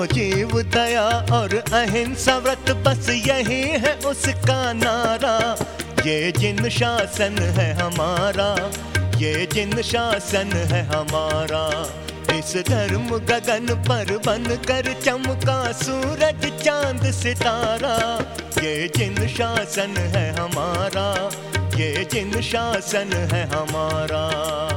सुनो जीव दया और अहिंसा व्रत, बस यही है उसका नारा। ये जिन शासन है हमारा, ये जिन शासन है हमारा। इस धर्म गगन पर बन कर चमका सूरज चांद सितारा। ये जिन शासन है हमारा, ये जिन शासन है हमारा।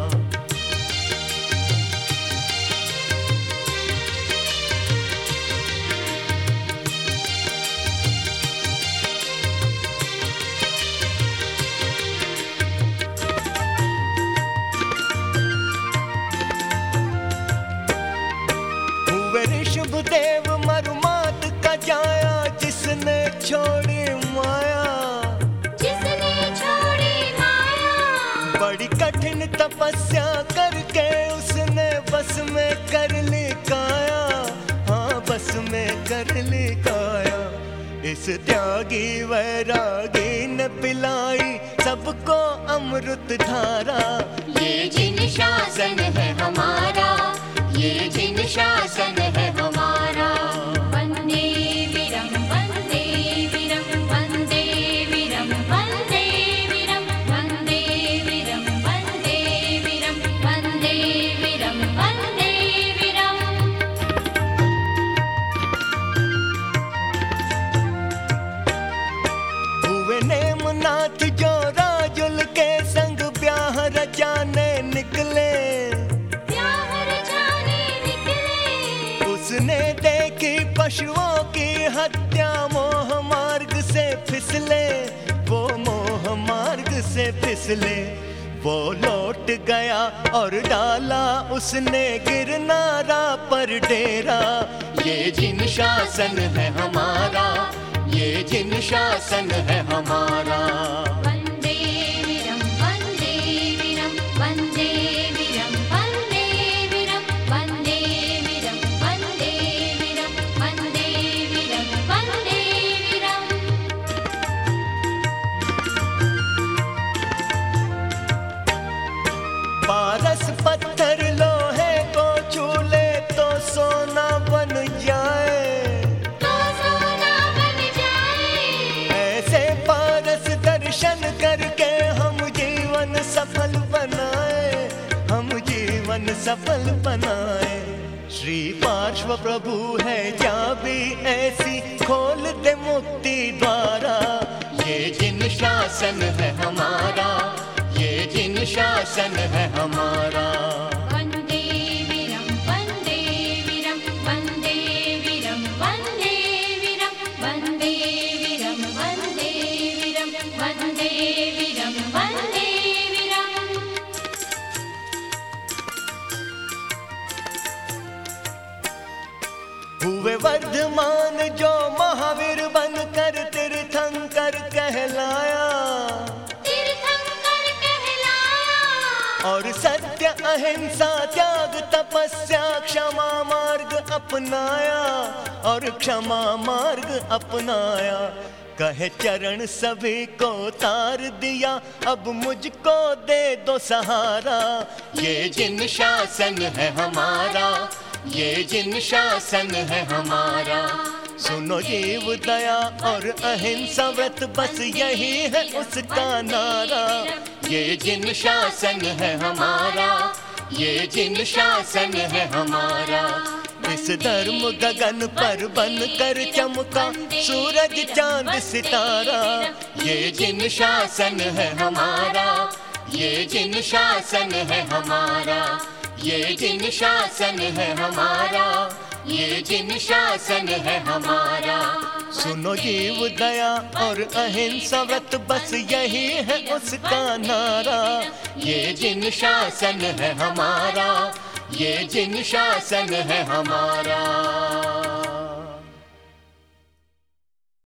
ऋषभदेव मरुमात का जाया, जिसने छोड़ी माया, जिसने छोड़ी माया। बड़ी कठिन तपस्या करके उसने बस में कर ली काया। हाँ, बस में कर ली काया। इस त्यागी वैरागी ने पिलाई सबको अमृत धारा। ये जिन शासन है हमारा, ये जिन शासन है हमारा। वंदे वीरम, वंदे वीरम, वंदे वीरम, वंदे वीरम, वंदे वीरम, वंदे वीरम, वंदे वीरम, वंदे वीरम। हुए नेमनाथ जो राजुल के संग ब्याह रचाने निकले। उसने देखी पशुओं की हत्या, मोह मार्ग से फिसले, वो मोह मार्ग से फिसले। वो लौट गया और डाला उसने गिरनारा पर डेरा। ये जिन शासन है हमारा, ये जिन शासन है हमारा। वंदे वीरम, वंदे वीरम, वंदे वीरम, वंदे वीरम, वंदे वीरम, वंदे वीरम, वंदे वीरम, वंदे वीरम। पारस पत्थर लोहे को छू ले तो सोना बन जाए, तो सोना बन जाए। ऐसे पारस दर्शन करके हम जीवन सफल बनाए, हम जीवन सफल बनाए। श्री पार्श्व प्रभु है जहाँ भी ऐसी, खोल दे मुक्ति द्वारा। ये जिन शासन है हमारा, ये जिन शासन है हमारा। वंदे वीरम, वंदे वीरम, वंदे वीरम, वंदे वीरम, वंदे वीरम, वंदे वीरम, वंदे वीरम, वंदे वीरम। हुए वर्धमान जो महावीर बनकर तीर्थंकर कहलाया, और सत्य अहिंसा त्याग तपस्या क्षमा मार्ग अपनाया, और क्षमा मार्ग अपनाया। कहे चरण सभी को तार दिया, अब मुझको दे दो सहारा। ये जिन शासन है हमारा, ये जिन शासन है हमारा। सुनो जीव दया और अहिंसा व्रत, बस यही है उसका नारा। ये जिन शासन है हमारा, ये जिन शासन है हमारा। इस धर्म गगन पर बन कर चमका सूरज चांद सितारा। ये जिन शासन है हमारा, ये जिन शासन है हमारा। ये जिन शासन है हमारा, ये जिन शासन है हमारा। सुनो जीव दया और अहिंसा व्रत, बस यही है उसका नारा। ये जिन शासन है हमारा, ये जिन शासन है हमारा।